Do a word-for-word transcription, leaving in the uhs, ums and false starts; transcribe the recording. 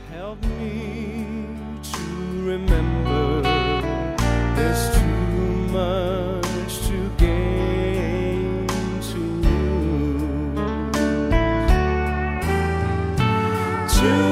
Help me to remember there's too much to gain to lose. To